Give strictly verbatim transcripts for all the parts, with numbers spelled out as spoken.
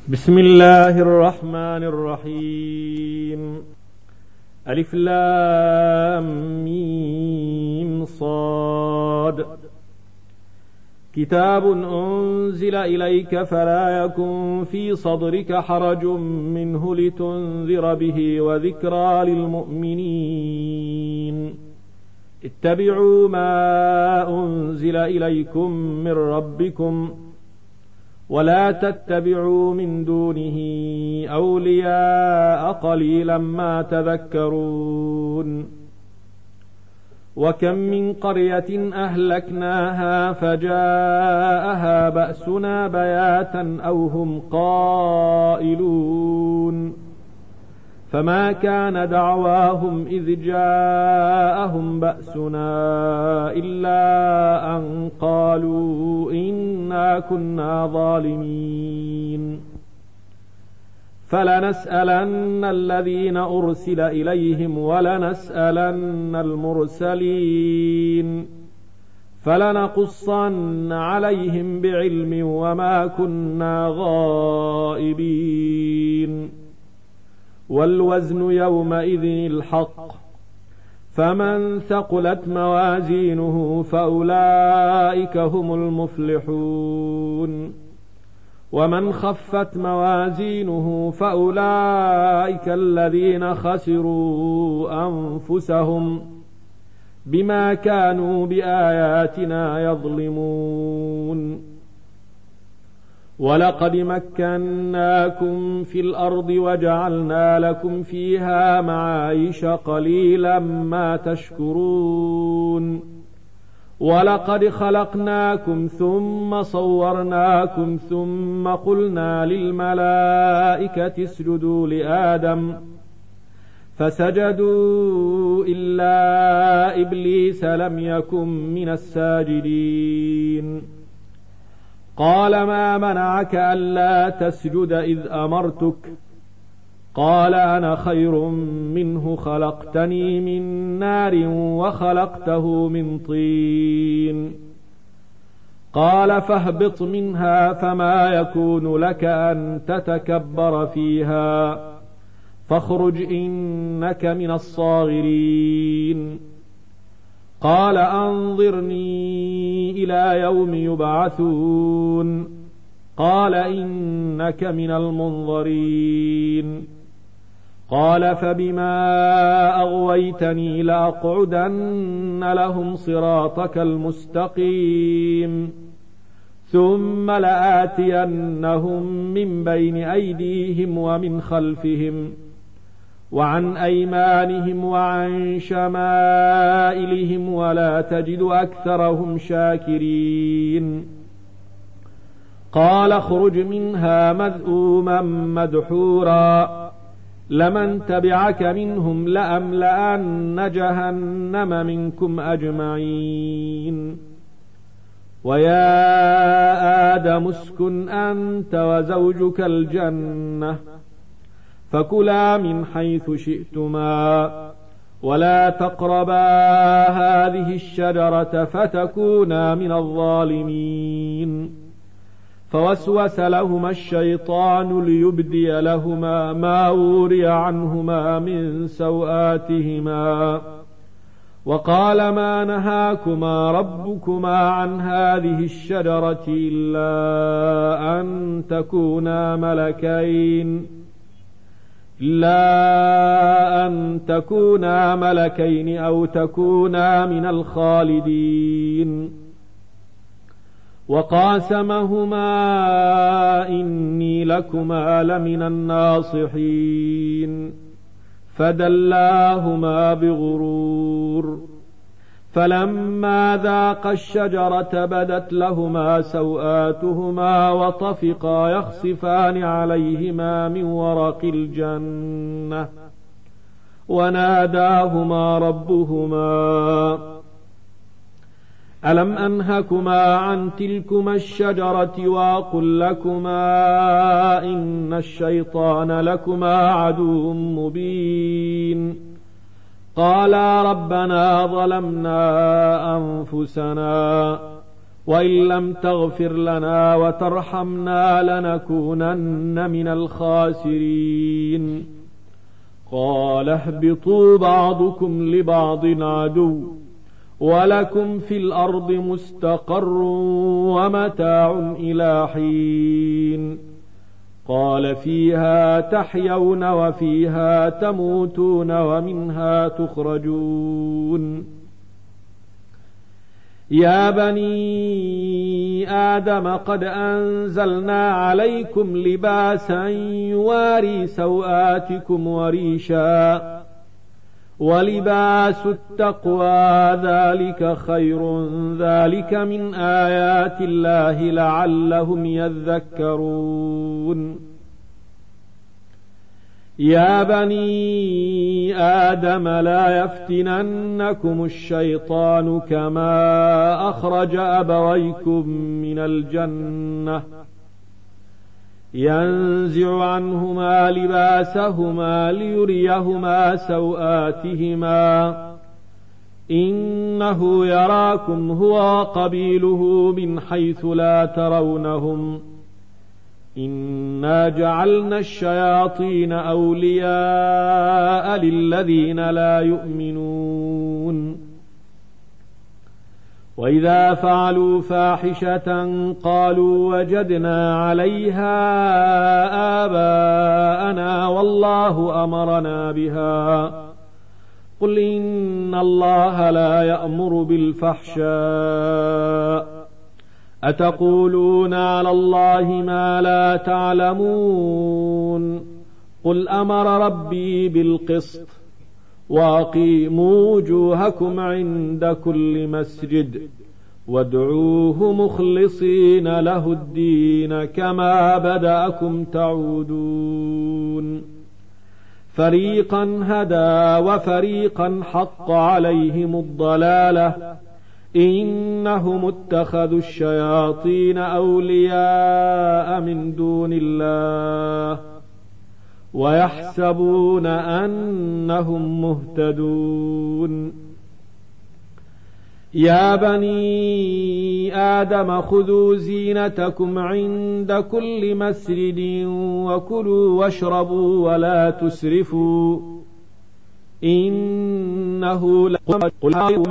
بسم الله الرحمن الرحيم. ألف لام ميم صاد. كتاب أنزل إليك فلا يكن في صدرك حرج منه لتنذر به وذكرى للمؤمنين. اتبعوا ما أنزل إليكم من ربكم ولا تتبعوا من دونه أولياء قليلا ما تذكرون. وكم من قرية أهلكناها فجاءها بأسنا بياتا أو هم قائلون فما كان دعواهم إذ جاءهم بأسنا إلا أن قالوا إنا كنا ظالمين. فلنسألن الذين أرسل إليهم ولنسألن المرسلين فلنقصن عليهم بعلم وما كنا غائبين. والوزن يومئذ الحق فمن ثقلت موازينه فأولئك هم المفلحون ومن خفت موازينه فأولئك الذين خسروا أنفسهم بما كانوا بآياتنا يظلمون. ولقد مكناكم في الأرض وجعلنا لكم فيها معايش قليلا ما تشكرون. ولقد خلقناكم ثم صورناكم ثم قلنا للملائكة اسجدوا لآدم فسجدوا إلا إبليس لم يكن من الساجدين. قال ما منعك ألا تسجد إذ أمرتك؟ قال أنا خير منه خلقتني من نار وخلقته من طين. قال فاهبط منها فما يكون لك أن تتكبر فيها فاخرج إنك من الصاغرين. قال أنظرني إلى يوم يبعثون. قال إنك من المنظرين. قال فبما أغويتني لأقعدن لهم صراطك المستقيم ثم لآتينهم من بين أيديهم ومن خلفهم وعن أيمانهم وعن شمائلهم ولا تجد أكثرهم شاكرين. قال اخرج منها مذءوما مدحورا لمن تبعك منهم لأملأن جهنم منكم أجمعين. ويا آدم اسكن أنت وزوجك الجنة فكلا من حيث شئتما ولا تقربا هذه الشجرة فتكونا من الظالمين. فوسوس لهما الشيطان ليبدي لهما ما وري عنهما من سوآتهما وقال ما نهاكما ربكما عن هذه الشجرة إلا أن تكونا ملكين إلا أن تكونا ملكين أو تكونا من الخالدين. وقاسمهما إني لكما لمن الناصحين فدلاهما بغرور. فلما ذاقا الشجرة بدت لهما سوآتهما وطفقا يخصفان عليهما من ورق الجنة وناداهما ربهما ألم أنهكما عن تلكما الشجرة وأقل لكما إن الشيطان لكما عدو مبين. قالا ربنا ظلمنا أنفسنا وإن لم تغفر لنا وترحمنا لنكونن من الخاسرين. قال اهبطوا بعضكم لبعض عدو ولكم في الأرض مستقر ومتاع إلى حين. قال فيها تحيون وفيها تموتون ومنها تخرجون. يا بني آدم قد أنزلنا عليكم لباسا يواري سوآتكم وريشا ولباس التقوى ذلك خير ذلك من آيات الله لعلهم يذكرون. يا بني آدم لا يفتننكم الشيطان كما أخرج أبويكم من الجنة ينزع عنهما لباسهما ليريهما سوآتهما إنه يراكم هو وقبيله من حيث لا ترونهم إنا جعلنا الشياطين أولياء للذين لا يؤمنون. وإذا فعلوا فاحشة قالوا وجدنا عليها آباءنا والله أمرنا بها قل إن الله لا يأمر بالفحشاء أتقولون على الله ما لا تعلمون قل أمر ربي بالقسط وأقيموا وجوهكم عند كل مسجد وادعوه مخلصين له الدين كما بدأكم تعودون. فريقا هدى وفريقا حق عليهم الضلالة إنهم اتخذوا الشياطين أولياء من دون الله ويحسبون أنهم مهتدون. يا بني آدم خذوا زينتكم عند كل مسجد وكلوا واشربوا ولا تسرفوا إنه لقول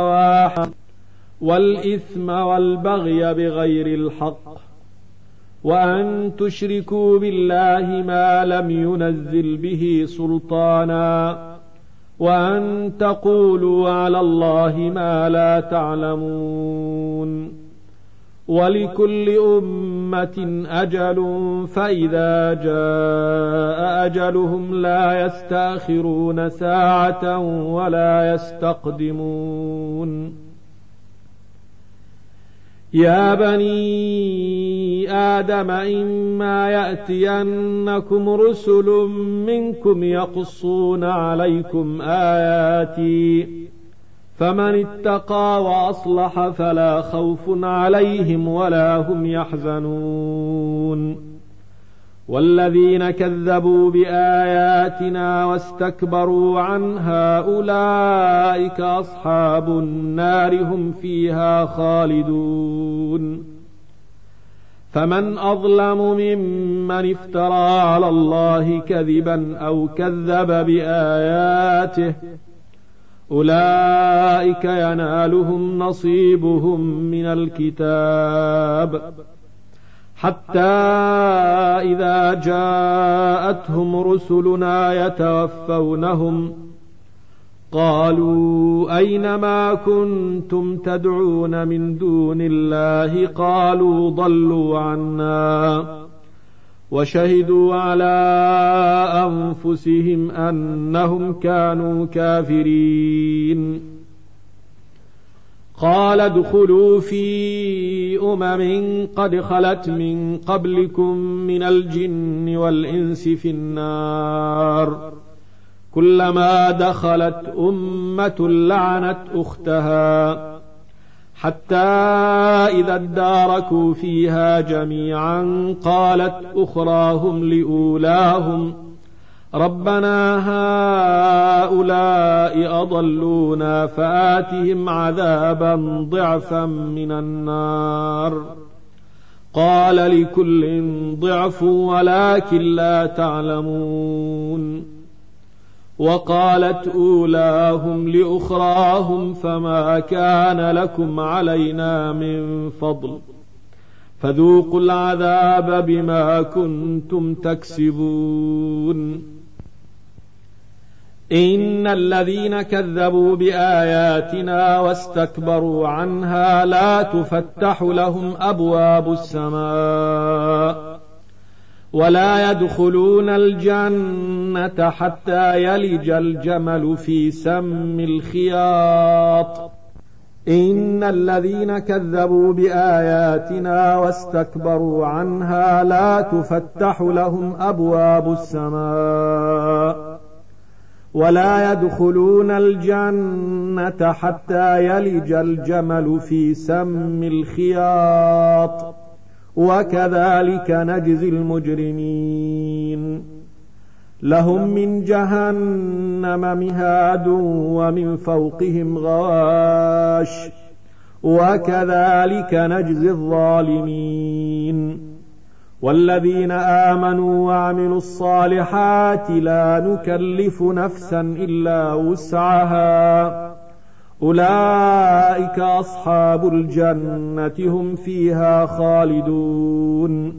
والإثم والبغي بغير الحق وأن تشركوا بالله ما لم ينزل به سلطانا وأن تقولوا على الله ما لا تعلمون. ولكل أمة أجل فإذا جاء أجلهم لا يستأخرون ساعة ولا يستقدمون. يا بني آدم إما يأتينكم رسل منكم يقصون عليكم آياتي فمن اتقى وأصلح فلا خوف عليهم ولا هم يحزنون. والذين كذبوا بآياتنا واستكبروا عنها أولئك أصحاب النار هم فيها خالدون. فمن أظلم ممن افترى على الله كذبا أو كذب بآياته أولئك ينالهم نصيبهم من الكتاب حتى إذا جاءتهم رسلنا يتوفونهم قالوا أين ما كنتم تدعون من دون الله قالوا ضلوا عنا وشهدوا على أنفسهم أنهم كانوا كافرين. قال ادخلوا في أمم قد خلت من قبلكم من الجن والإنس في النار كلما دخلت أمة لعنت أختها حتى إذا اداركوا فيها جميعا قالت أخراهم لأولاهم ربنا هؤلاء أضلونا فآتهم عذابا ضعفا من النار قال لكل ضعف ولكن لا تعلمون وقالت أولاهم لأخراهم فما كان لكم علينا من فضل فذوقوا العذاب بما كنتم تكسبون إن الذين كذبوا بآياتنا واستكبروا عنها لا تفتح لهم أبواب السماء ولا يدخلون الجنة حتى يلج الجمل في سم الخياط إن الذين كذبوا بآياتنا واستكبروا عنها لا تفتح لهم أبواب السماء ولا يدخلون الجنة حتى يلج الجمل في سم الخياط وكذلك نجزي المجرمين لهم من جهنم مهاد ومن فوقهم غواش وكذلك نجزي الظالمين والذين آمنوا وعملوا الصالحات لا نكلف نفسا إلا وسعها أولئك أصحاب الجنة هم فيها خالدون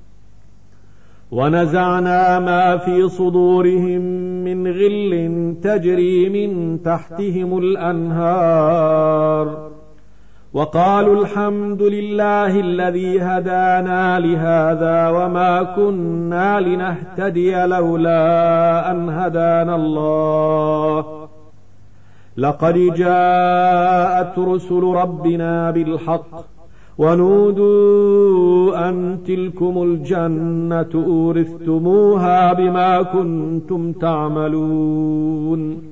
ونزعنا ما في صدورهم من غل تجري من تحتهم الأنهار وقالوا الحمد لله الذي هدانا لهذا وما كنا لنهتدي لولا أن هدانا الله لقد جاءت رسل ربنا بالحق ونودوا أن تلكم الجنة أورثتموها بما كنتم تعملون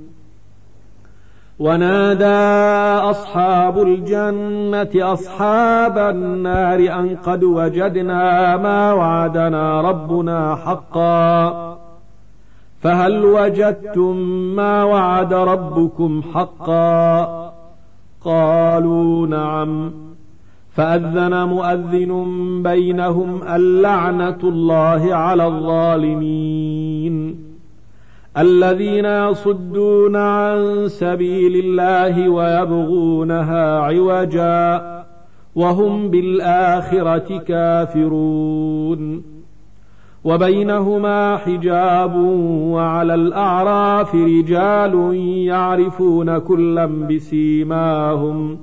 ونادى أصحاب الجنة أصحاب النار أن قد وجدنا ما وعدنا ربنا حقا فهل وجدتم ما وعد ربكم حقا قالوا نعم فأذن مؤذن بينهم اللعنة الله على الظالمين الذين يصدون عن سبيل الله ويبغونها عوجا وهم بالآخرة كافرون وبينهما حجاب وعلى الأعراف رجال يعرفون كلا بسيماهم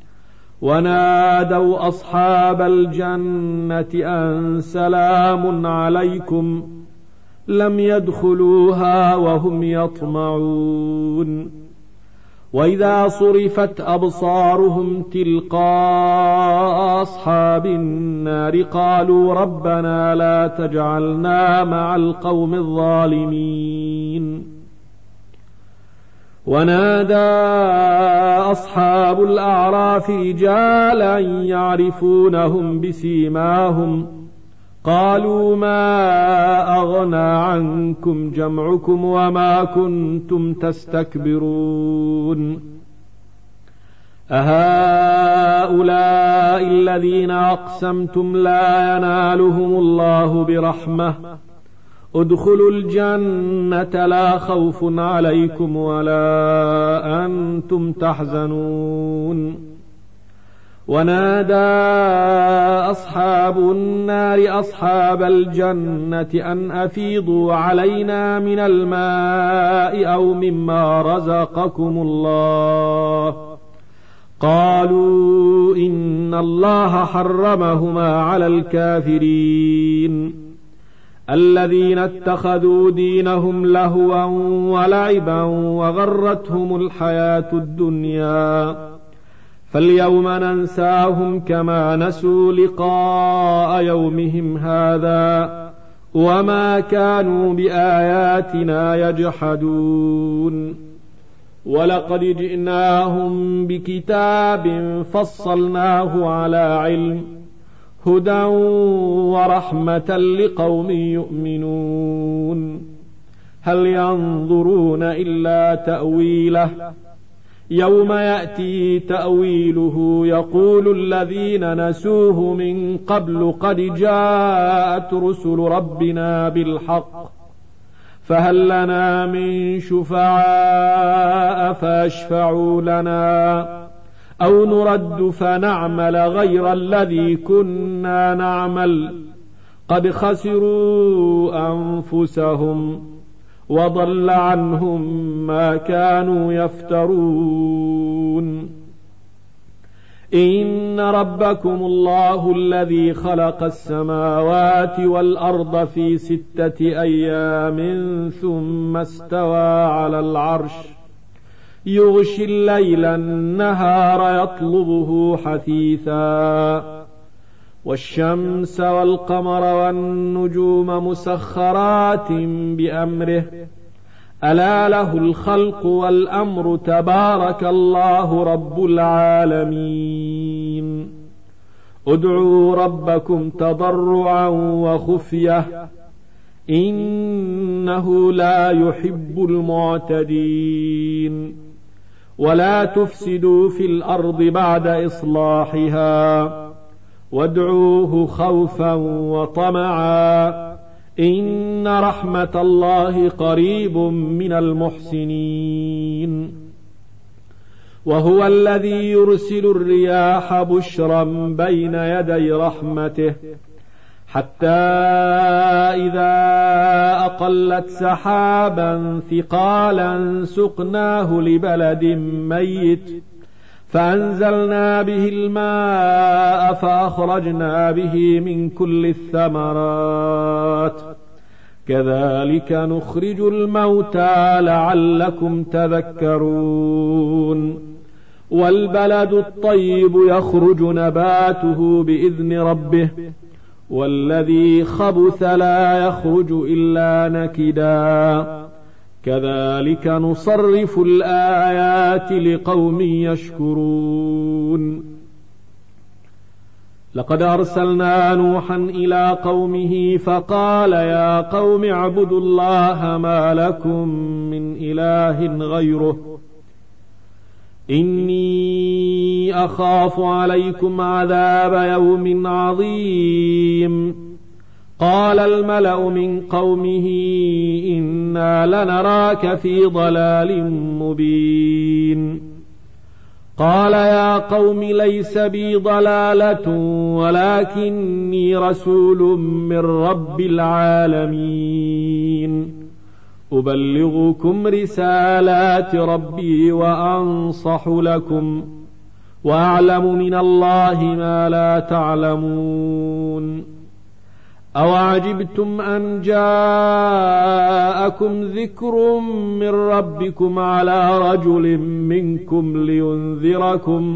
ونادوا أصحاب الجنة أن سلام عليكم لم يدخلوها وهم يطمعون وإذا صرفت أبصارهم تلقاء أصحاب النار قالوا ربنا لا تجعلنا مع القوم الظالمين ونادى أصحاب الأعراف رجالا يعرفونهم بسيماهم قالوا ما أغنى عنكم جمعكم وما كنتم تستكبرون أهؤلاء الذين أقسمتم لا ينالهم الله برحمة ادخلوا الجنة لا خوف عليكم ولا أنتم تحزنون ونادى أصحاب النار أصحاب الجنة أن أفيضوا علينا من الماء أو مما رزقكم الله قالوا إن الله حرمهما على الكافرين الذين اتخذوا دينهم لهوا ولعبا وغرتهم الحياة الدنيا فاليوم ننساهم كما نسوا لقاء يومهم هذا وما كانوا بآياتنا يجحدون ولقد جئناهم بكتاب فصلناه على علم هدى ورحمة لقوم يؤمنون هل ينظرون إلا تأويله يوم يأتي تأويله يقول الذين نسوه من قبل قد جاءت رسل ربنا بالحق فهل لنا من شفعاء فيشفعوا لنا أو نرد فنعمل غير الذي كنا نعمل قد خسروا أنفسهم وضل عنهم ما كانوا يفترون إن ربكم الله الذي خلق السماوات والأرض في ستة أيام ثم استوى على العرش يغشي الليل النهار يطلبه حثيثا والشمس والقمر والنجوم مسخرات بأمره ألا له الخلق والأمر تبارك الله رب العالمين ادعوا ربكم تضرعا وخفية إنه لا يحب المعتدين ولا تفسدوا في الأرض بعد إصلاحها وادعوه خوفا وطمعا إن رحمة الله قريب من المحسنين وهو الذي يرسل الرياح بشرا بين يدي رحمته حتى إذا أقلت سحابا ثقالا سقناه لبلد ميت فأنزلنا به الماء فأخرجنا به من كل الثمرات كذلك نخرج الموتى لعلكم تذكرون والبلد الطيب يخرج نباته بإذن ربه والذي خبث لا يخرج إلا نكدا كذلك نصرف الآيات لقوم يشكرون لقد أرسلنا نوحا إلى قومه فقال يا قوم اعبدوا الله ما لكم من إله غيره إني أخاف عليكم عذاب يوم عظيم قال الملأ من قومه إنا لنراك في ضلال مبين قال يا قوم ليس بي ضلالة ولكني رسول من رب العالمين أبلغكم رسالات ربي وأنصح لكم وأعلم من الله ما لا تعلمون أوعجبتم أن جاءكم ذكر من ربكم على رجل منكم لينذركم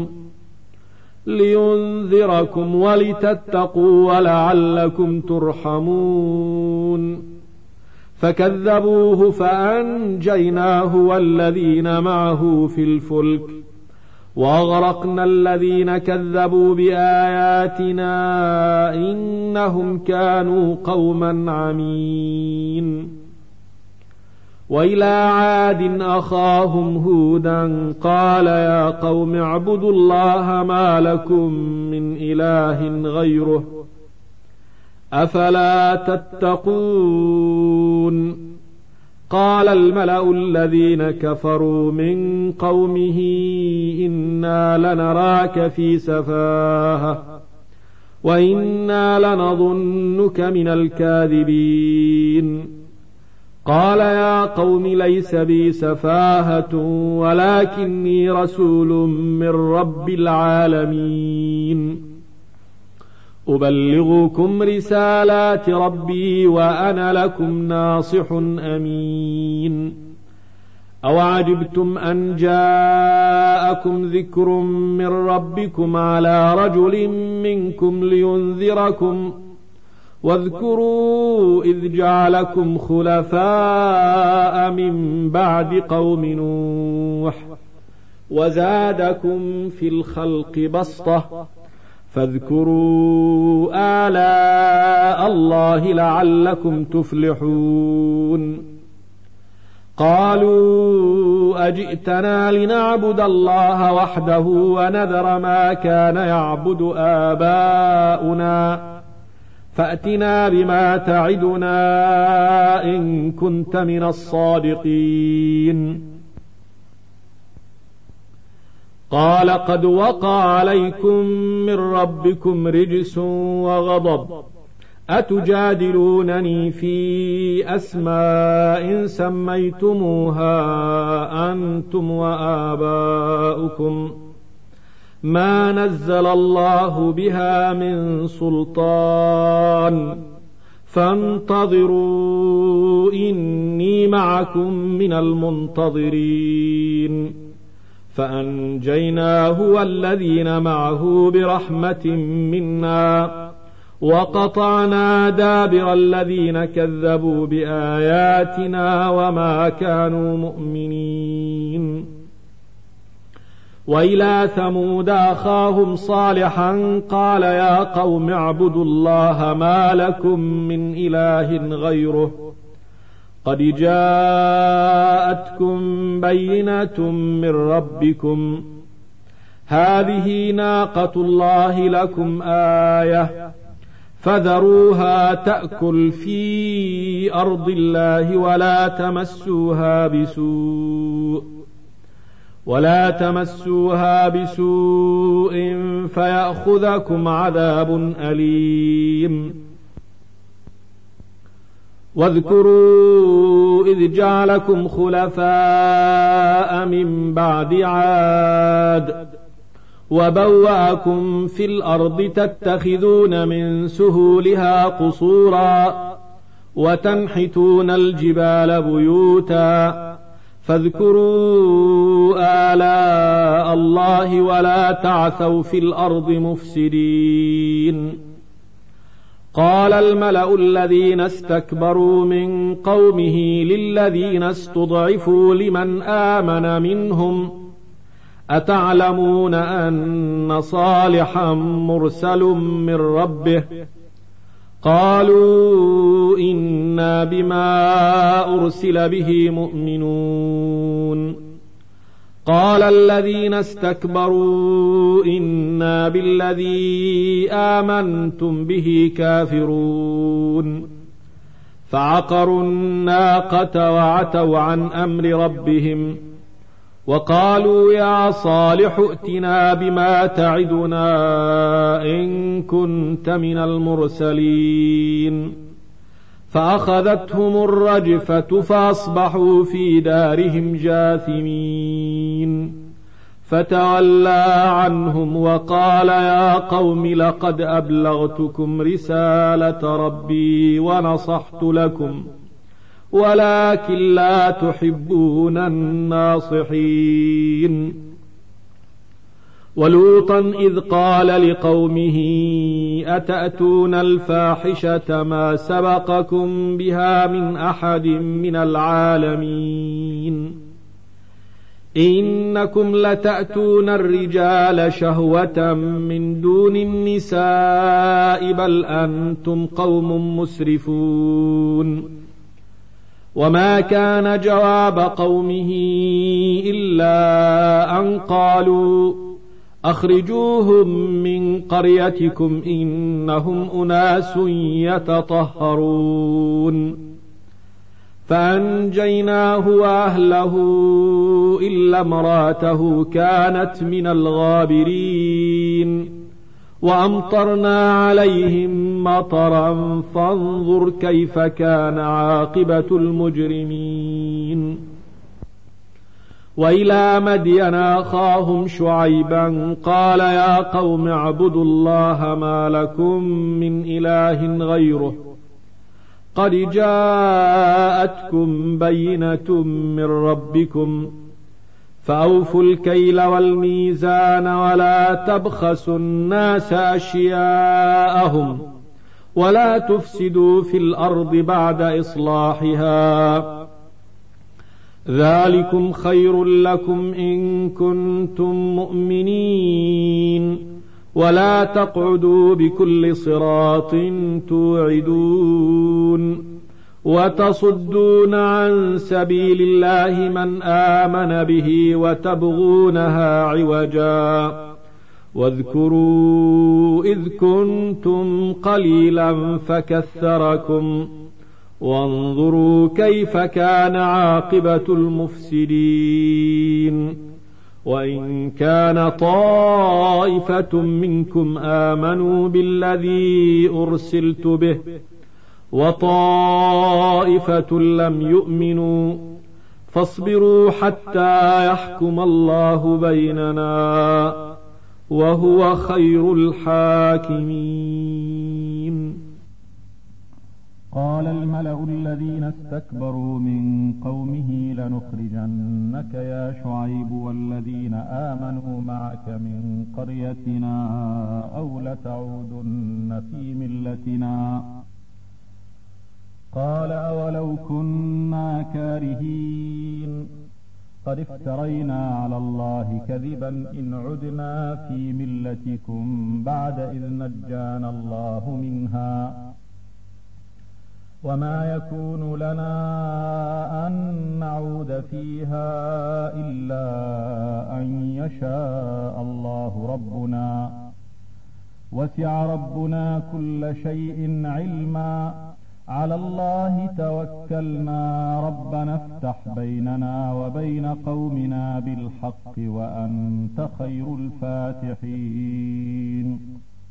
لينذركم ولتتقوا ولعلكم ترحمون فكذبوه فأنجيناه والذين معه في الفلك وأغرقنا الذين كذبوا بآياتنا إنهم كانوا قوما عمين وإلى عاد أخاهم هودا قال يا قوم اعبدوا الله ما لكم من إله غيره أفلا تتقون قال الملأ الذين كفروا من قومه إنا لنراك في سفاهة وإنا لنظنك من الكاذبين قال يا قوم ليس بي سفاهة ولكني رسول من رب العالمين أبلغكم رسالات ربي وأنا لكم ناصح أمين أوعجبتم أن جاءكم ذكر من ربكم على رجل منكم لينذركم واذكروا إذ جعلكم خلفاء من بعد قوم نوح وزادكم في الخلق بسطة فاذكروا آلاء الله لعلكم تفلحون قالوا أجئتنا لنعبد الله وحده ونذر ما كان يعبد آباؤنا فأتنا بما تعدنا إن كنت من الصادقين. قال قد وقع عليكم من ربكم رجس وغضب أتجادلونني في أسماء سميتموها أنتم وآباؤكم ما نزل الله بها من سلطان فانتظروا إني معكم من المنتظرين. فأنجيناه والذين معه برحمة منا وقطعنا دابر الذين كذبوا بآياتنا وما كانوا مؤمنين. وإلى ثمود أخاهم صالحا قال يا قوم اعبدوا الله ما لكم من إله غيره قد جاءتكم بينة من ربكم هذه ناقة الله لكم آية فذروها تأكل في أرض الله ولا تمسوها بسوء ولا تمسوها بسوء فيأخذكم عذاب أليم. واذكروا إذ جعلكم خلفاء من بعد عاد وبوأكم في الأرض تتخذون من سهولها قصورا وتنحتون الجبال بيوتا فاذكروا آلاء الله ولا تعثوا في الأرض مفسدين. قال الملأ الذين استكبروا من قومه للذين استضعفوا لمن آمن منهم أتعلمون أن صالحا مرسل من ربه قالوا إنا بما أرسل به مؤمنون. قال الذين استكبروا إنا بالذي آمنتم به كافرون. فعقروا الناقة وعتوا عن أمر ربهم وقالوا يا صالح ائتنا بما تعدنا إن كنت من المرسلين. فأخذتهم الرجفة فأصبحوا في دارهم جاثمين. فتولى عنهم وقال يا قوم لقد أبلغتكم رسالة ربي ونصحت لكم ولكن لا تحبون الناصحين. ولوطا إذ قال لقومه أتأتون الفاحشة ما سبقكم بها من أحد من العالمين إنكم لتأتون الرجال شهوة من دون النساء بل أنتم قوم مسرفون. وما كان جواب قومه إلا أن قالوا أخرجوهم من قريتكم إنهم أناس يتطهرون. فأنجيناه وأهله إلا امرأته كانت من الغابرين. وأمطرنا عليهم مطرا فانظر كيف كان عاقبة المجرمين. وإلى مدين أخاهم شعيبا قال يا قوم اعبدوا الله ما لكم من إله غيره قد جاءتكم بينة من ربكم فأوفوا الكيل والميزان ولا تبخسوا الناس أشياءهم ولا تفسدوا في الأرض بعد إصلاحها ذلكم خير لكم إن كنتم مؤمنين. ولا تقعدوا بكل صراط توعدون وتصدون عن سبيل الله من آمن به وتبغونها عوجا واذكروا إذ كنتم قليلا فكثركم وانظروا كيف كان عاقبة المفسدين وإن كان طائفة منكم آمنوا بالذي أرسلت به وطائفة لم يؤمنوا فاصبروا حتى يحكم الله بيننا وهو خير الحاكمين. قال الملأ الذين استكبروا من قومه لنخرجنك يا شعيب والذين آمنوا معك من قريتنا أو لتعودن في ملتنا قال أولو كنا كارهين قد افترينا على الله كذبا إن عدنا في ملتكم بعد إذ نجانا الله منها وما يكون لنا أن نعود فيها إلا أن يشاء الله ربنا وسع ربنا كل شيء علما على الله توكلنا ربنا افتح بيننا وبين قومنا بالحق وأنت خير الفاتحين.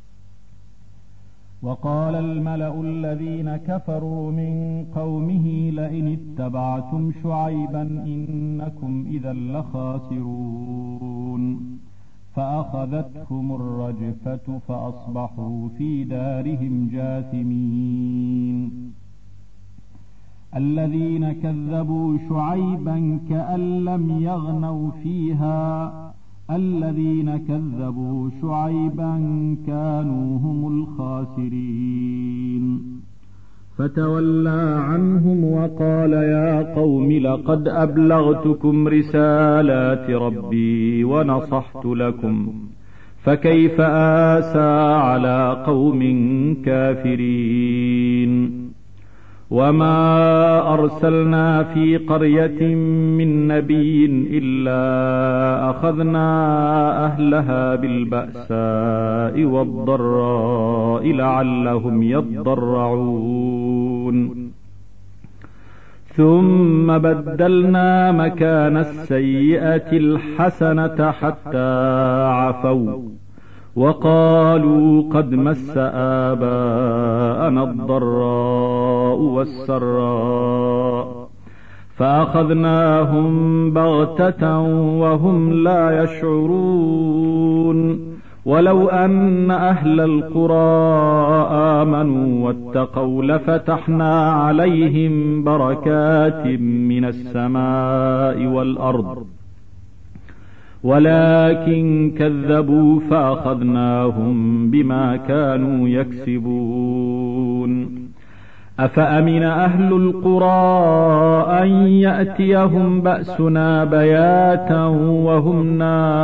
وقال الملأ الذين كفروا من قومه لئن اتبعتم شعيبا إنكم إذا لخاسرون فأخذتهم الرجفة فأصبحوا في دارهم جاثمين. الذين كذبوا شعيبا كأن لم يغنوا فيها الذين كذبوا شعيبا كانوا هم الخاسرين. فتولى عنهم وقال يا قوم لقد أبلغتكم رسالات ربي ونصحت لكم فكيف آسى على قوم كافرين. وما أرسلنا في قرية من نبي إلا أخذنا أهلها بالبأساء والضراء لعلهم يضرعون ثم بدلنا مكان السيئة الحسنة حتى عفوا وقالوا قد مس آباءنا الضراء والسراء فأخذناهم بغتة وهم لا يشعرون. ولو أن أهل القرى آمنوا واتقوا لفتحنا عليهم بركات من السماء والأرض ولكن كذبوا فأخذناهم بما كانوا يكسبون. أفأمن أهل القرى أن يأتيهم بأسنا بياتا وهم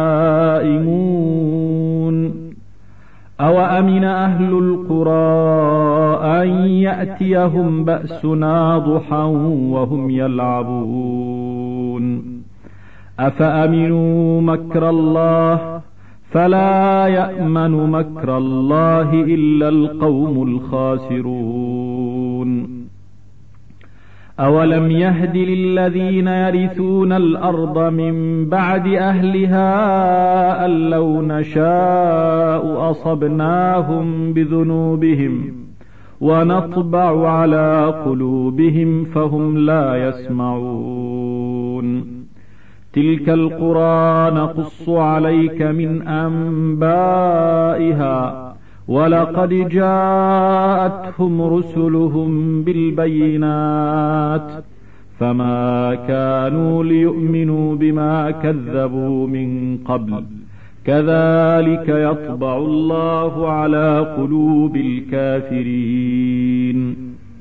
نائمون أو أمن أهل القرى أن يأتيهم بأسنا ضحى وهم يلعبون. أفأمنوا مكر الله فلا يأمن مكر الله إلا القوم الخاسرون. أولم يهد للذين يرثون الأرض من بعد أهلها أن لو نشاء أصبناهم بذنوبهم ونطبع على قلوبهم فهم لا يسمعون. تلك القرى نقص عليك من أنبائها ولقد جاءتهم رسلهم بالبينات فما كانوا ليؤمنوا بما كذبوا من قبل كذلك يطبع الله على قلوب الكافرين.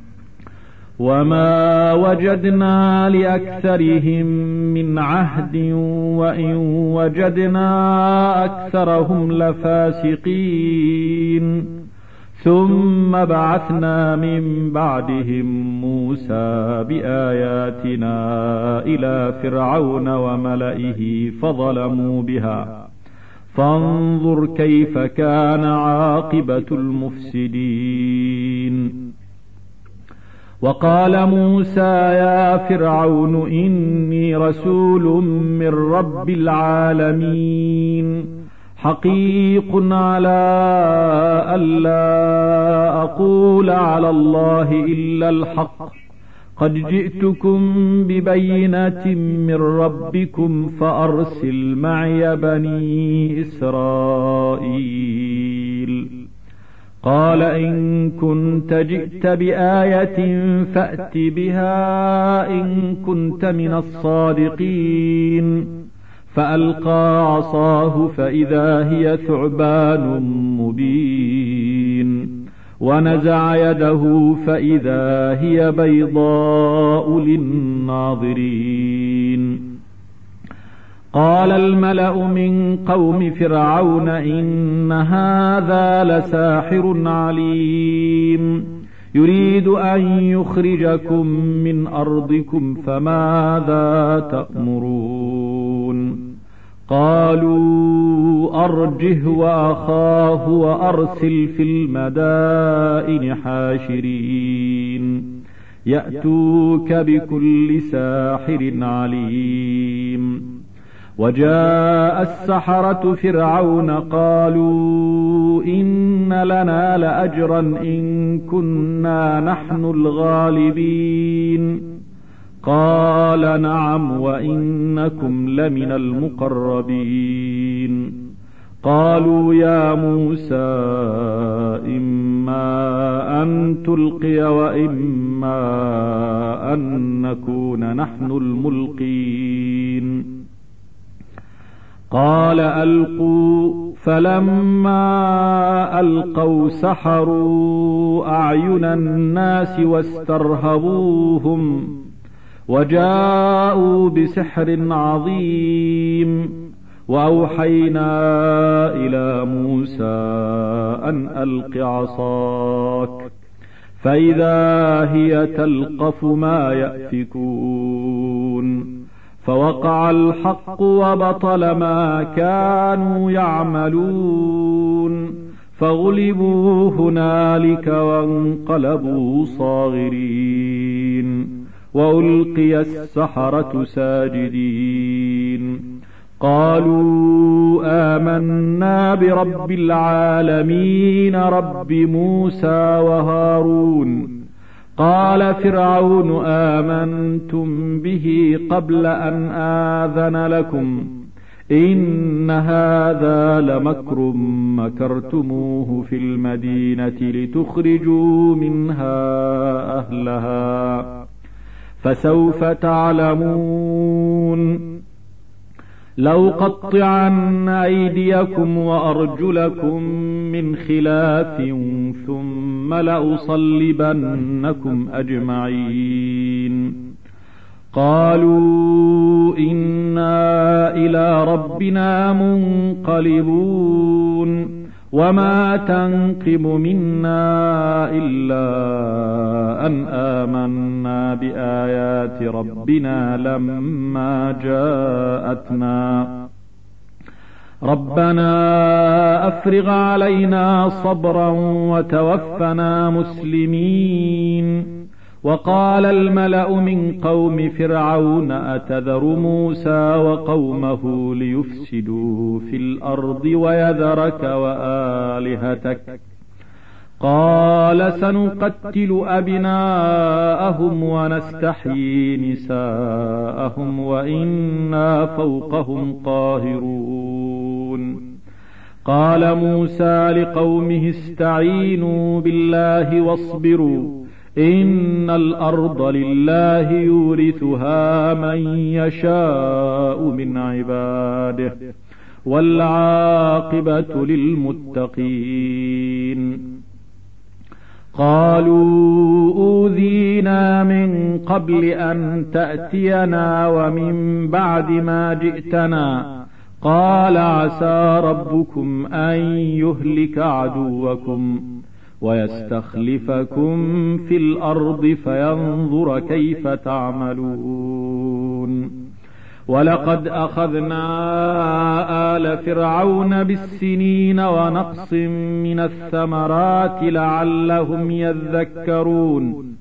وما وجدنا لأكثرهم من عهد وإن وجدنا أكثرهم لفاسقين. ثم بعثنا من بعدهم موسى بآياتنا إلى فرعون وملئه فظلموا بها فانظر كيف كان عاقبة المفسدين. وقال موسى يا فرعون إني رسول من رب العالمين حقيق على ألا أقول على الله إلا الحق قد جئتكم ببينة من ربكم فأرسل معي بني إسرائيل. قال إن كنت جئت بآية فأت بها إن كنت من الصادقين. فألقى عصاه فإذا هي ثعبان مبين ونزع يده فإذا هي بيضاء للناظرين. قال الملأ من قوم فرعون إن هذا لساحر عليم يريد أن يخرجكم من أرضكم فماذا تأمرون. قالوا أرجه وأخاه وأرسل في المدائن حاشرين يأتوك بكل ساحر عليم. وجاء السحرة فرعون قالوا إن لنا لأجرا إن كنا نحن الغالبين. قال نعم وإنكم لمن المقربين. قالوا يا موسى إما أن تلقي وإما أن نكون نحن الملقين. قال ألقوا فلما ألقوا سحروا أعين الناس واسترهبوهم وجاءوا بسحر عظيم. وأوحينا إلى موسى أن ألق عصاك فإذا هي تلقف ما يأفكون. فوقع الحق وبطل ما كانوا يعملون فغلبوا هنالك وانقلبوا صاغرين وألقي السحرة ساجدين. قالوا آمنا برب العالمين رب موسى وهارون. قال فرعون آمنتم به قبل أن آذن لكم إن هذا لمكر مكرتموه في المدينة لتخرجوا منها أهلها فسوف تعلمون. لأقطعن أيديكم وأرجلكم من خلاف ثم لأصلبنكم أجمعين. قالوا إنا إلى ربنا منقلبون وما تنقم منا إلا أن آمنا بآيات ربنا لما جاءتنا. ربنا أفرغ علينا صبرا وتوفنا مسلمين. وقال الملأ من قوم فرعون أتذر موسى وقومه ليفسدوا في الأرض ويذرك وآلهتك. قال سنقتل أبناءهم ونستحيي نساءهم وإنا فوقهم قاهرون. قال موسى لقومه استعينوا بالله واصبروا إن الأرض لله يورثها من يشاء من عباده والعاقبة للمتقين. قالوا أوذينا من قبل أن تأتينا ومن بعد ما جئتنا. قال عسى ربكم أن يهلك عدوكم ويستخلفكم في الأرض فينظر كيف تعملون. ولقد أخذنا آل فرعون بالسنين ونقص من الثمرات لعلهم يذكرون.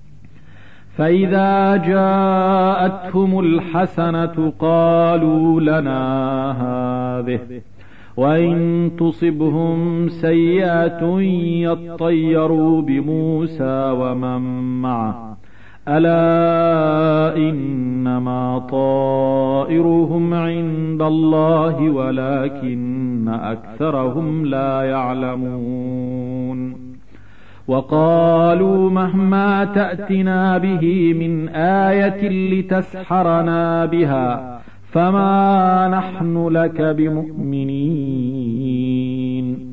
فإذا جاءتهم الحسنة قالوا لنا هذه، وإن تصبهم سيئة يطيروا بموسى ومن معه، ألا إنما طائرهم عند الله ولكن أكثرهم لا يعلمون. وقالوا مهما تأتنا به من آية لتسحرنا بها فما نحن لك بمؤمنين.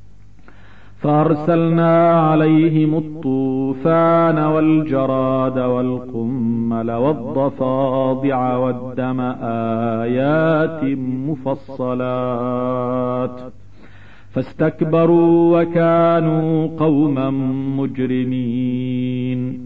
فأرسلنا عليهم الطوفان والجراد والقمل والضفادع والدم آيات مفصلات فاستكبروا وكانوا قوما مجرمين.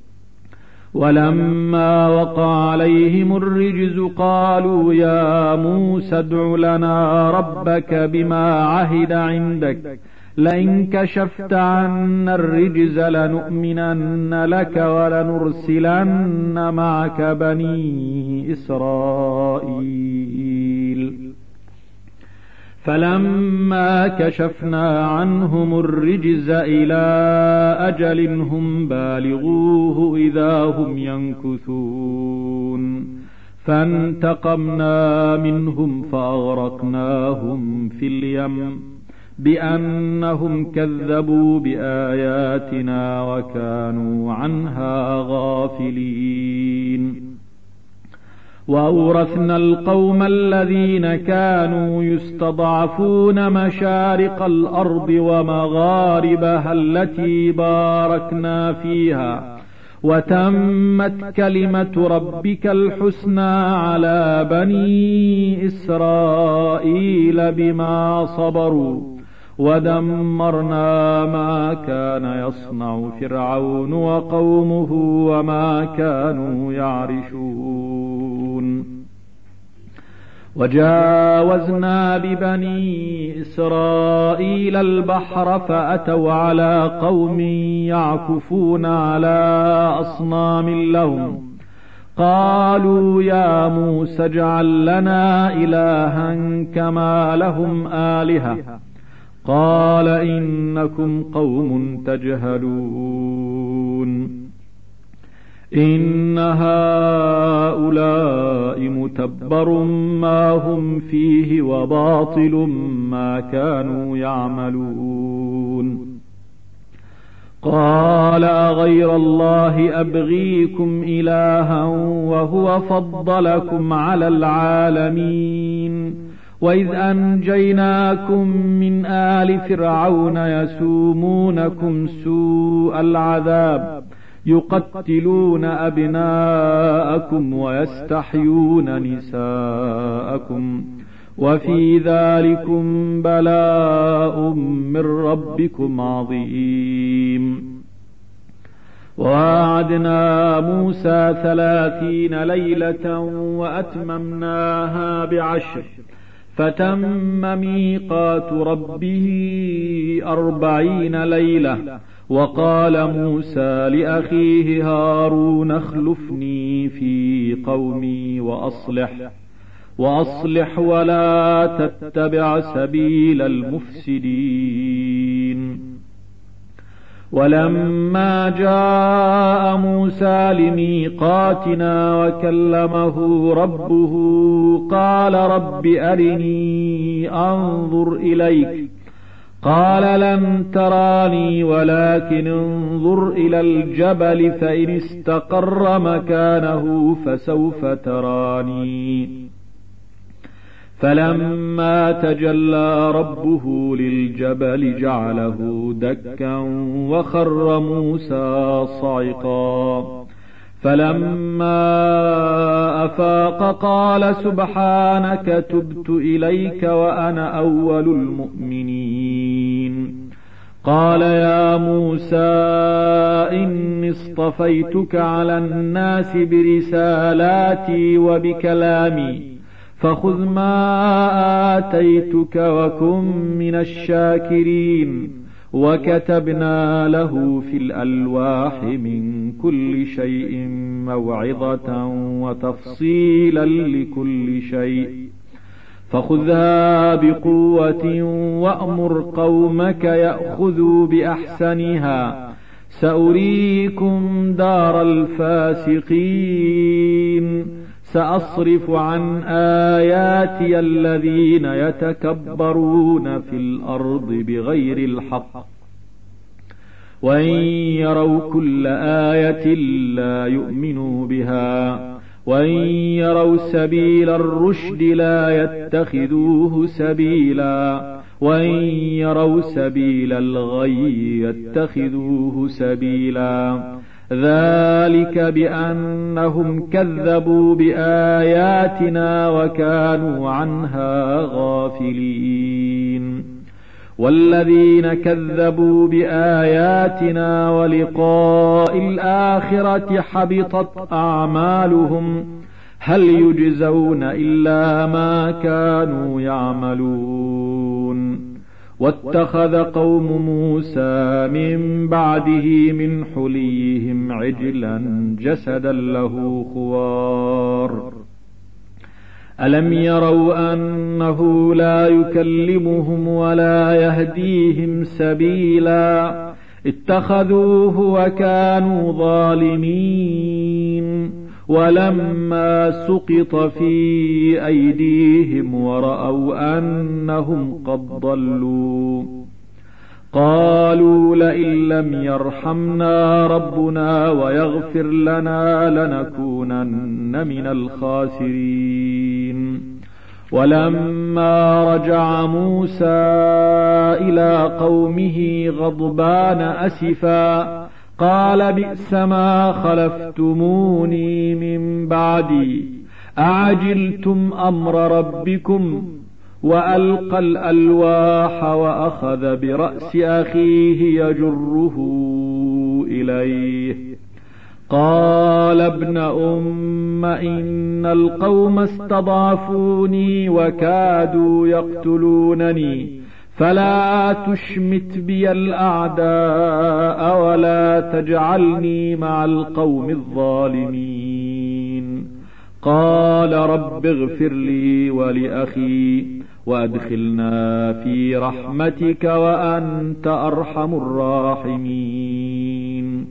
ولما وقع عليهم الرجز قالوا يا موسى ادع لنا ربك بما عهد عندك لئن كشفت عنا الرجز لنؤمنن لك ولنرسلن معك بني إسرائيل. فلما كشفنا عنهم الرجز إلى أجل هم بالغوه إذا هم ينكثون. فانتقمنا منهم فأغرقناهم في اليم بأنهم كذبوا بآياتنا وكانوا عنها غافلين. وأورثنا القوم الذين كانوا يستضعفون مشارق الأرض ومغاربها التي باركنا فيها، وتمت كلمة ربك الحسنى على بني إسرائيل بما صبروا، ودمرنا ما كان يصنع فرعون وقومه وما كانوا يعرشون. وجاوزنا ببني إسرائيل البحر فأتوا على قوم يعكفون على أصنام لهم قالوا يا موسى اجعل لنا إلها كما لهم آلهة قال إنكم قوم تجهلون. إن هؤلاء متبر ما هم فيه وباطل ما كانوا يعملون. قال غير الله أبغيكم إلها وهو فضلكم على العالمين، وإذ أنجيناكم من آل فرعون يسومونكم سوء العذاب يقتلون أبناءكم ويستحيون نساءكم وفي ذلكم بلاء من ربكم عظيم. ووعدنا موسى ثلاثين ليلة وأتممناها بعشر فتم ميقات ربه أربعين ليلة. وقال موسى لأخيه هارون اخلفني في قومي وأصلح وأصلح ولا تتبع سبيل المفسدين. ولما جاء موسى لميقاتنا وكلمه ربه قال رب أرني أنظر إليك قال لن تراني ولكن انظر إلى الجبل فإن استقر مكانه فسوف تراني. فلما تجلى ربه للجبل جعله دكا وخر موسى صعقا. فلما أفاق قال سبحانك تبت إليك وأنا أول المؤمنين. قال يا موسى إني اصطفيتك على الناس برسالاتي وبكلامي فخذ ما آتيتك وكن من الشاكرين. وكتبنا له في الألواح من كل شيء موعظة وتفصيلا لكل شيء فخذها بقوة وأمر قومك يأخذوا بأحسنها سأريكم دار الفاسقين. سأصرف عن آياتي الذين يتكبرون في الأرض بغير الحق وإن يروا كل آية لا يؤمنوا بها وإن يروا سبيل الرشد لا يتخذوه سبيلا وإن يروا سبيل الغي يتخذوه سبيلا. ذلك بأنهم كذبوا بآياتنا وكانوا عنها غافلين. والذين كذبوا بآياتنا ولقاء الآخرة حبطت أعمالهم هل يجزون إلا ما كانوا يعملون. واتخذ قوم موسى من بعده من حليهم عجلا جسدا له خوار ألم يروا أنه لا يكلمهم ولا يهديهم سبيلا اتخذوه وكانوا ظالمين. ولما سقط في أيديهم ورأوا أنهم قد ضلوا قالوا لئن لم يرحمنا ربنا ويغفر لنا لنكونن من الخاسرين. ولما رجع موسى إلى قومه غضبان أسفا قال بئس ما خلفتموني من بعدي أعجلتم أمر ربكم. وألقى الألواح وأخذ برأس أخيه يجره إليه قال ابن أم إن القوم استضعفوني وكادوا يقتلونني فلا تشمت بي الأعداء ولا تجعلني مع القوم الظالمين. قال رب اغفر لي ولأخي وأدخلنا في رحمتك وأنت أرحم الراحمين.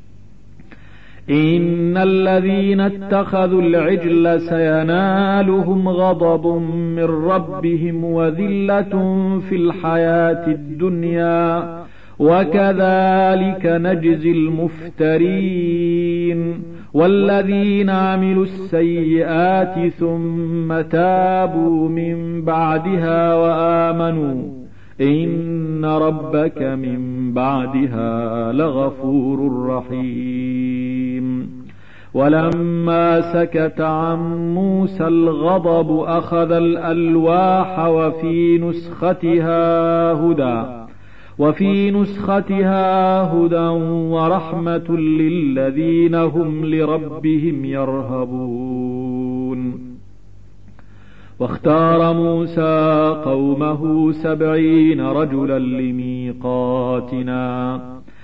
إن الذين اتخذوا العجل سينالهم غضب من ربهم وذلة في الحياة الدنيا وكذلك نجزي المفترين. والذين عملوا السيئات ثم تابوا من بعدها وآمنوا إن ربك من بعدها لغفور رحيم. ولما سكت عن موسى الغضب أخذ الألواح وفي نسختها هدى وفي نسختها هدى ورحمة للذين هم لربهم يرهبون. واختار موسى قومه سبعين رجلا لميقاتنا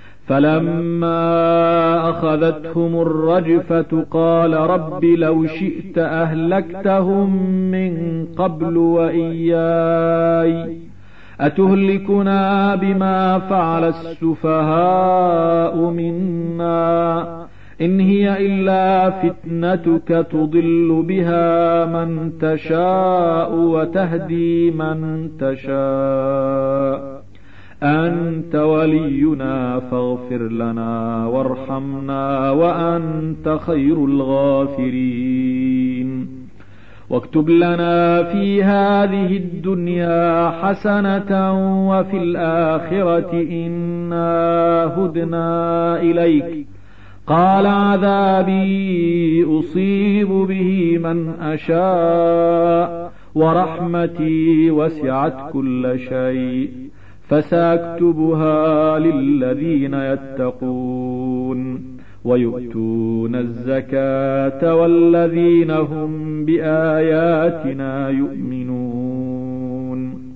فلما أخذتهم الرجفة قال رب لو شئت أهلكتهم من قبل وإياي أتهلكنا بما فعل السفهاء منا إن هي إلا فتنتك تضل بها من تشاء وتهدي من تشاء أنت ولينا فاغفر لنا وارحمنا وأنت خير الغافرين. واكتب لنا في هذه الدنيا حسنة وفي الآخرة إنا هدنا إليك قال عذابي أصيب به من أشاء ورحمتي وسعت كل شيء فساكتبها للذين يتقون ويؤتون الزكاة والذين هم بآياتنا يؤمنون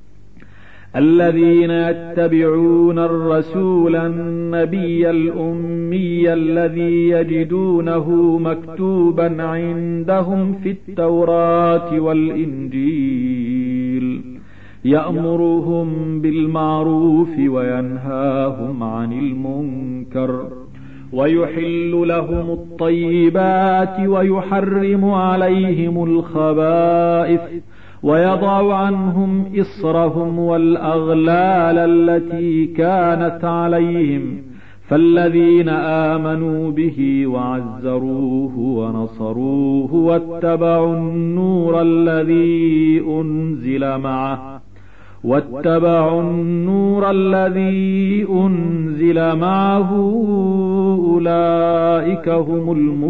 الذين يتبعون الرسول النبي الأمي الذي يجدونه مكتوبا عندهم في التوراة والإنجيل يأمرهم بالمعروف وينهاهم عن المنكر ويحل لهم الطيبات ويحرم عليهم الخبائث ويضع عنهم إصرهم والأغلال التي كانت عليهم فالذين آمنوا به وعزروه ونصروه واتبعوا النور الذي أنزل معه واتبعوا النور الذي أنزل معه أولئك هم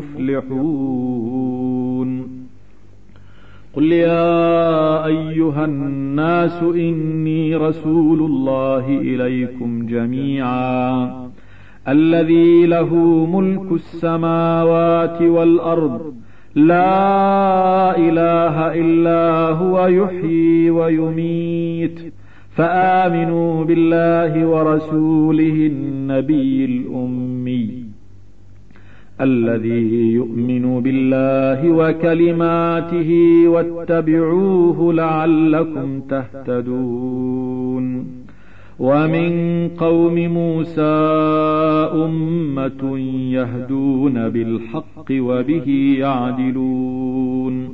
المفلحون قل يا أيها الناس إني رسول الله إليكم جميعا الذي له ملك السماوات والأرض لا إله إلا هو يحيي ويميت فآمنوا بالله ورسوله النبي الأمي الذي يؤمن بالله وكلماته واتبعوه لعلكم تهتدون ومن قوم موسى أمة يهدون بالحق وبه يعدلون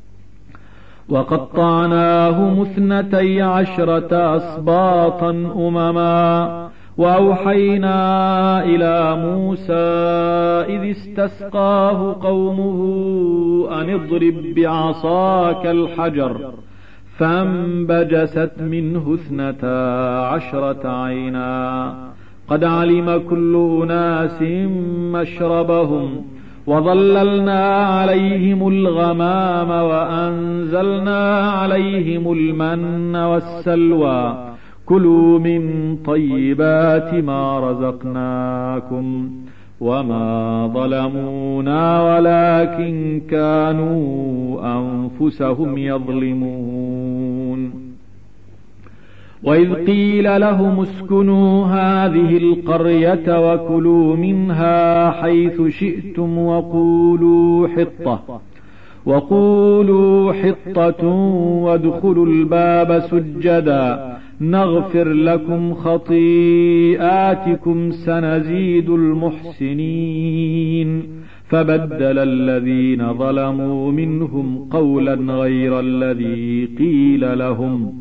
وقطعناهم اثنتي عشرة أسباطا أمما وأوحينا إلى موسى إذ استسقاه قومه أن اضرب بعصاك الحجر فانبجست منه اثنتا عشرة عينا قد علم كل أناس مشربهم وظللنا عليهم الغمام وأنزلنا عليهم المن والسلوى كلوا من طيبات ما رزقناكم وما ظلمونا ولكن كانوا أنفسهم يظلمون وإذ قيل لهم اسكنوا هذه القرية وكلوا منها حيث شئتم وقولوا حطة وقولوا حطة وادخلوا الباب سجدا نغفر لكم خطيئاتكم سنزيد المحسنين فبدل الذين ظلموا منهم قولا غير الذي قيل لهم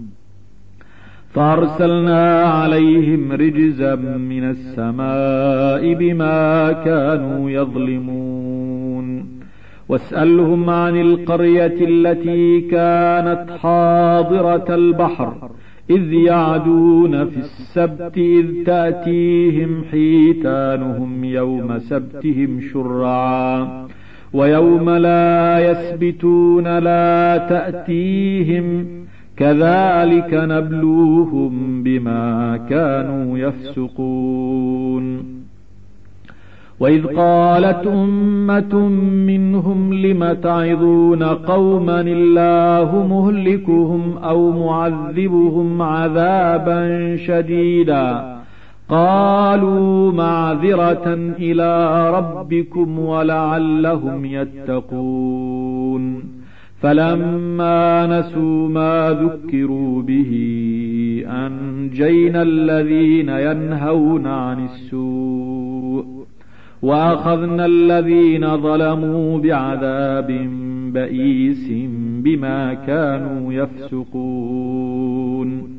فأرسلنا عليهم رجزا من السماء بما كانوا يظلمون واسألهم عن القرية التي كانت حاضرة البحر إذ يعدون في السبت إذ تأتيهم حيتانهم يوم سبتهم شرعا ويوم لا يسبتون لا تأتيهم كذلك نبلوهم بما كانوا يفسقون وإذ قالت أمة منهم لم تعظون قوما الله مهلكهم أو معذبهم عذابا شديدا قالوا معذرة إلى ربكم ولعلهم يتقون فلما نسوا ما ذكروا به أنجينا الذين ينهون عن السوء وأخذنا الذين ظلموا بعذاب بئيس بما كانوا يفسقون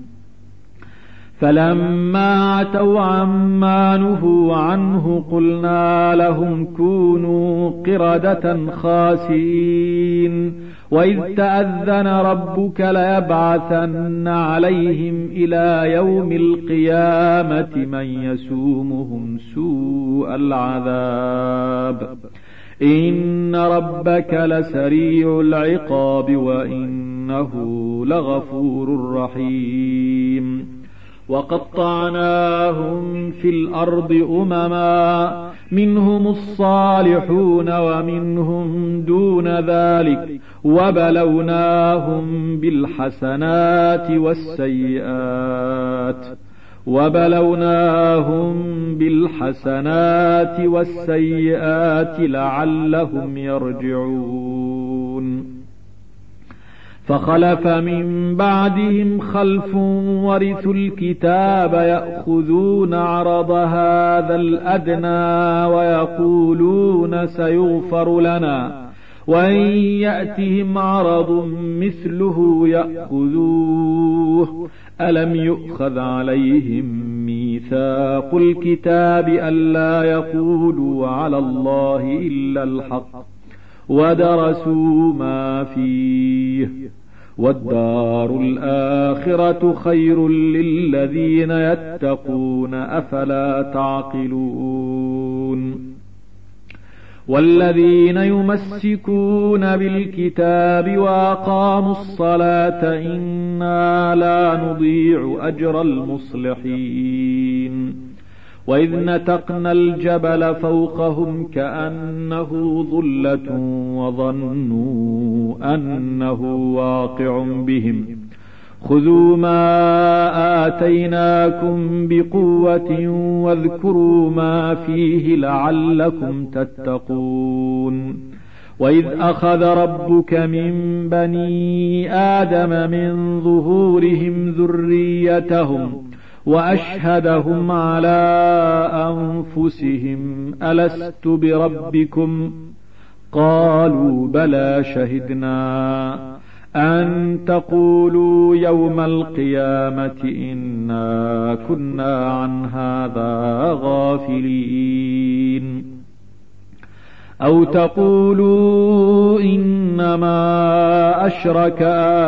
فلما عتوا عما نهوا عنه قلنا لهم كونوا قردة خاسئين وإذ تأذن ربك ليبعثن عليهم إلى يوم القيامة من يسومهم سوء العذاب إن ربك لسريع العقاب وإنه لغفور رحيم وقطعناهم في الأرض أمما منهم الصالحون ومنهم دون ذلك وبلوناهم بالحسنات والسيئات وبلوناهم بالحسنات والسيئات لعلهم يرجعون فخلف من بعدهم خلف ورثوا الكتاب يأخذون عرض هذا الأدنى ويقولون سيغفر لنا وإن يأتهم عرض مثله يأخذوه ألم يؤخذ عليهم ميثاق الكتاب ألا يقولوا على الله إلا الحق ودرسوا ما فيه والدار الآخرة خير للذين يتقون أفلا تعقلون والذين يمسكون بالكتاب وأقاموا الصلاة إنا لا نضيع أجر المصلحين وإذ نتقنا الجبل فوقهم كأنه ظلة وظنوا أنه واقع بهم خذوا ما آتيناكم بقوة واذكروا ما فيه لعلكم تتقون وإذ أخذ ربك من بني آدم من ظهورهم ذريتهم وأشهدهم على أنفسهم ألست بربكم قالوا بلى شهدنا أن تقولوا يوم القيامة إنا كنا عن هذا غافلين أو تقولوا إنما أشرك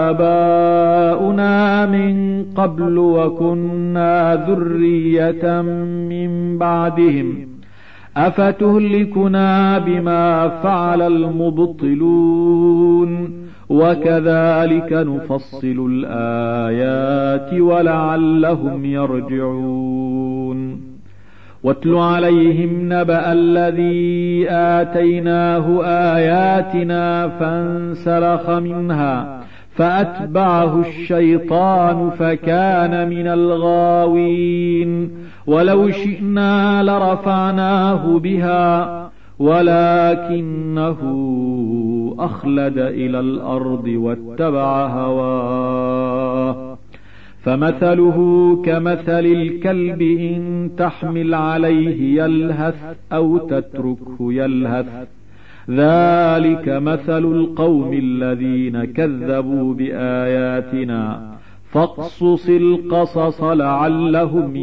آباؤنا من قبل وكنا ذرية من بعدهم أفتهلكنا بما فعل المبطلون وكذلك نفصل الآيات ولعلهم يرجعون واتل عليهم نبأ الذي آتيناه آياتنا فانسلخ منها فأتبعه الشيطان فكان من الغاوين ولو شئنا لرفعناه بها ولكنه أخلد إلى الأرض واتبع هواه فمثله كمثل الكلب إن تحمل عليه يلهث أو تتركه يلهث ذلك مثل القوم الذين كذبوا بآياتنا فاقصص القصص لعلهم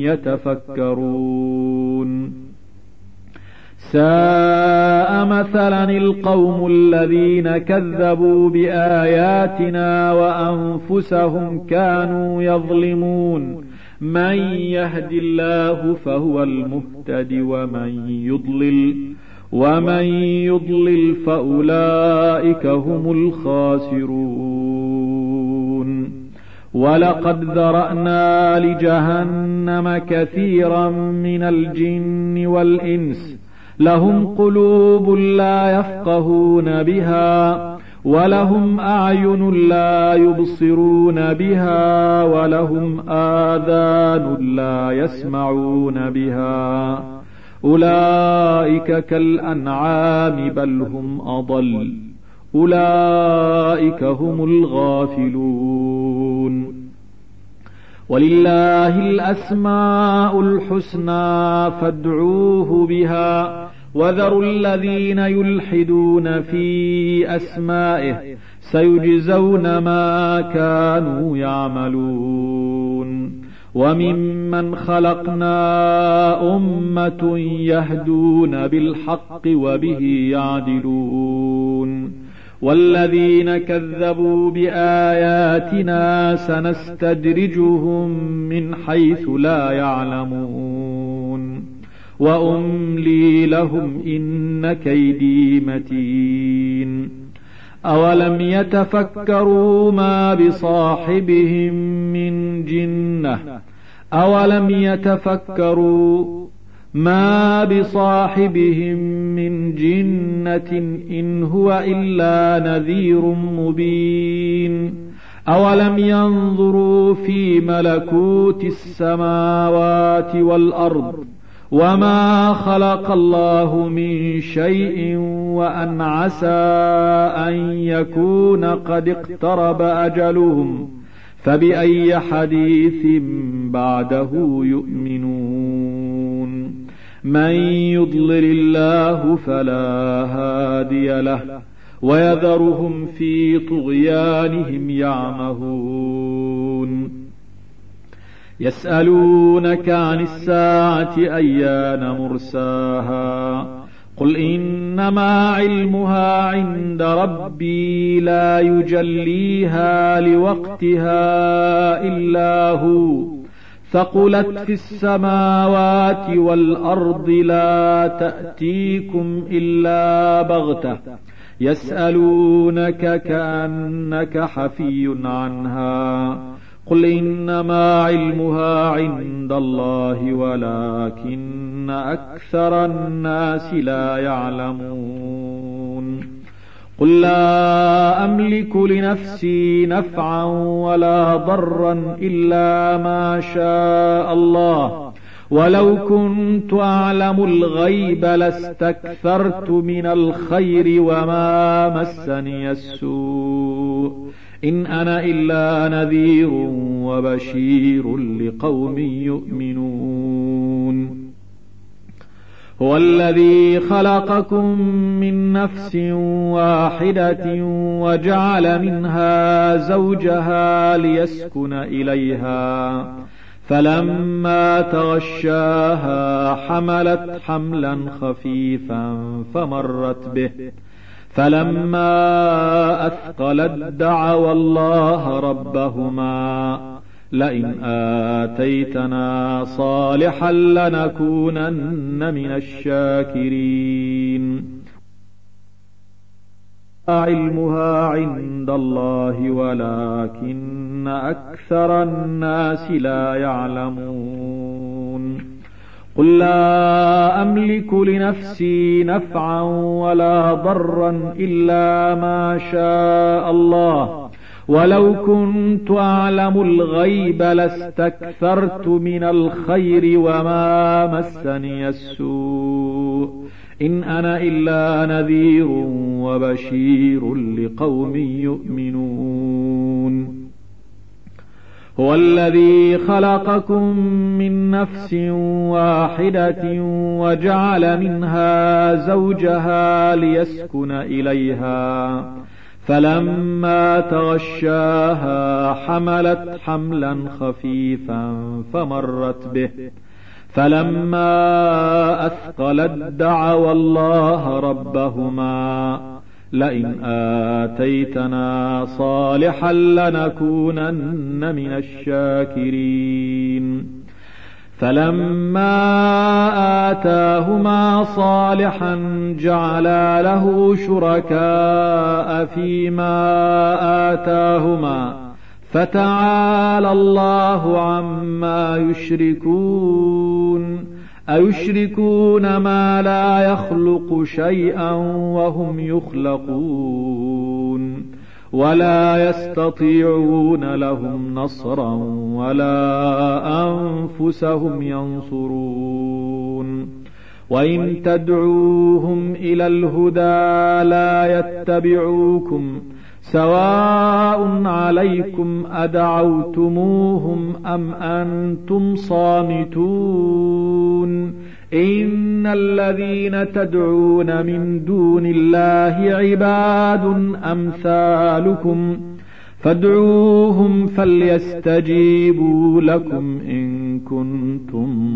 يتفكرون ساء مثلا القوم الذين كذبوا بآياتنا وأنفسهم كانوا يظلمون من يهد الله فهو المهتد ومن يضلل ومن يضلل فأولئك هم الخاسرون ولقد ذرأنا لجهنم كثيرا من الجن والإنس لهم قلوب لا يفقهون بها ولهم أعين لا يبصرون بها ولهم آذان لا يسمعون بها أولئك كالأنعام بل هم أضل أولئك هم الغافلون ولله الأسماء الحسنى فادعوه بها وذروا الذين يلحدون في أسمائه سيجزون ما كانوا يعملون وممن خلقنا أمة يهدون بالحق وبه يعدلون والذين كذبوا بآياتنا سنستدرجهم من حيث لا يعلمون وأملي لهم إن كيدي متين أولم يتفكروا ما بصاحبهم من جنة أولم يتفكروا ما بصاحبهم من جنة إن هو إلا نذير مبين أولم ينظروا في ملكوت السماوات والأرض وما خلق الله من شيء وأن عسى أن يكون قد اقترب أجلهم فبأي حديث بعده يؤمنون من يضلل الله فلا هادي له ويذرهم في طغيانهم يعمهون يسألونك عن الساعة أيان مرساها قل إنما علمها عند ربي لا يجليها لوقتها إلا هو ثقلت في السماوات والأرض لا تأتيكم إلا بغتة يسألونك كأنك حفي عنها قل إنما علمها عند الله ولكن أكثر الناس لا يعلمون قل لا أملك لنفسي نفعا ولا ضرا إلا ما شاء الله ولو كنت أعلم الغيب لاستكثرت من الخير وما مسني السوء إن أنا إلا نذير وبشير لقوم يؤمنون هو الذي خلقكم من نفس واحدة وجعل منها زوجها ليسكن إليها فلما تغشاها حملت حملا خفيفا فمرت به فلما أثقلت دعوا الله ربهما لئن آتيتنا صالحا لنكونن من الشاكرين علمها عند الله ولكن أكثر الناس لا يعلمون قل لا أملك لنفسي نفعا ولا ضرا إلا ما شاء الله ولو كنت أعلم الغيب لاستكثرت من الخير وما مسني السوء إن أنا إلا نذير وبشير لقوم يؤمنون هو الذي خلقكم من نفس واحدة وجعل منها زوجها ليسكن إليها فلما تغشاها حملت حملا خفيفا فمرت به فلما أثقلت دعوا الله ربهما لئن آتيتنا صالحا لنكونن من الشاكرين فلما آتاهما صالحا جعلا له شركاء فيما آتاهما فتعالى الله عما يشركون أيشركون ما لا يخلق شيئا وهم يخلقون ولا يستطيعون لهم نصرا ولا أنفسهم ينصرون وإن تدعوهم إلى الهدى لا يتبعوكم سواء عليكم أدعوتموهم أم أنتم صامتون إن الذين تدعون من دون الله عباد أمثالكم فادعوهم فليستجيبوا لكم إن كنتم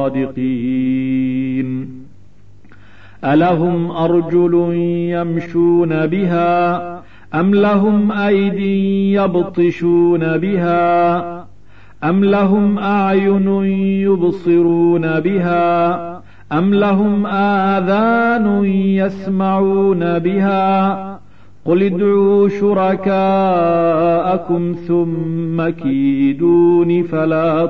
صادقين ألهم أرجل يمشون بها أم لهم أيدي يبطشون بها أم لهم أعين يبصرون بها أم لهم آذان يسمعون بها قل ادعوا شركاءكم ثم كيدون فلا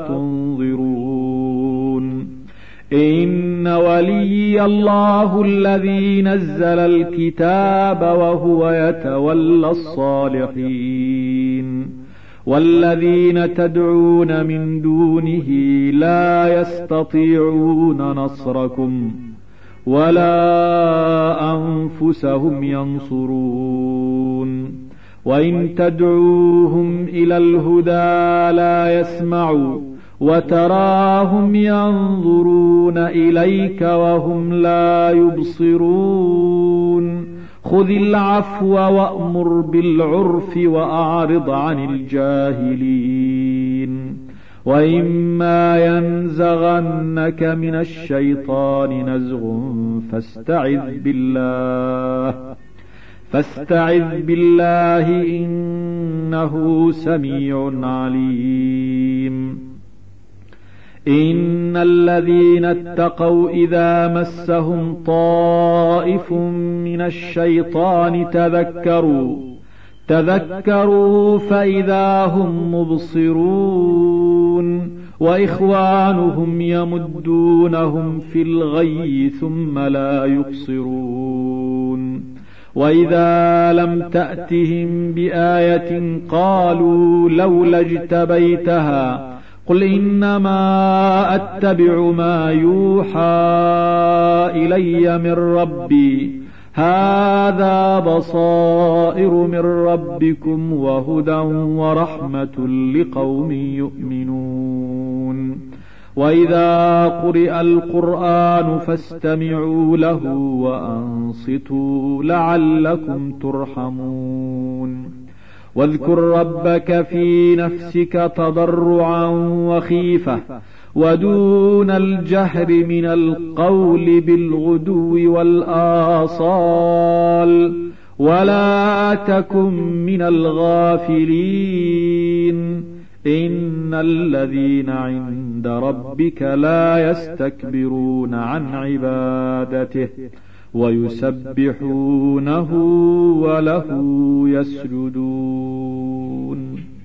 تنظرون إن ولي الله الذي نزل الكتاب وهو يتولى الصالحين والذين تدعون من دونه لا يستطيعون نصركم ولا أنفسهم ينصرون وإن تدعوهم إلى الهدى لا يسمعوا وتراهم ينظرون إليك وهم لا يبصرون خذ العفو وأمر بالعرف وأعرض عن الجاهلين وإما ينزغنك من الشيطان نزغ فاستعذ بالله فاستعذ بالله إنه سميع عليم إن الذين اتقوا إذا مسهم طائف من الشيطان تذكروا تذكروا فإذا هم مبصرون وإخوانهم يمدونهم في الغي ثم لا يبصرون وإذا لم تأتهم بآية قالوا لولا اجتبيتها قل إنما أتبع ما يوحى إلي من ربي هذا بصائر من ربكم وهدى ورحمة لقوم يؤمنون وإذا قرئ القرآن فاستمعوا له وأنصتوا لعلكم ترحمون واذكر ربك في نفسك تضرعا وخيفة ودون الجهر من القول بالغدو والآصال ولا تكن من الغافلين إن الذين عند ربك لا يستكبرون عن عبادته ويسبحونه وله يسجدون